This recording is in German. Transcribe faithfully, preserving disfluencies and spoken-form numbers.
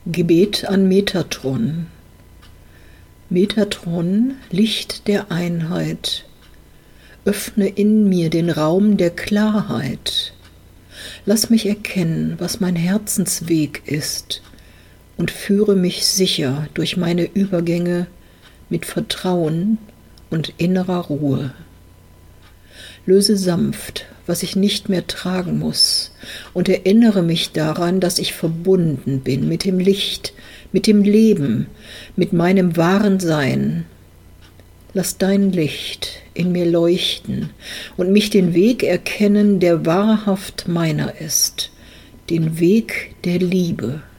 Gebet an Metatron. Metatron, Licht der Einheit, öffne in mir den Raum der Klarheit. Lass mich erkennen, was mein Herzensweg ist, und führe mich sicher durch meine Übergänge mit Vertrauen und innerer Ruhe. Löse sanft, was ich nicht mehr tragen muss, und erinnere mich daran, dass ich verbunden bin mit dem Licht, mit dem Leben, mit meinem wahren Sein. Lass dein Licht in mir leuchten und mich den Weg erkennen, der wahrhaft meiner ist, den Weg der Liebe.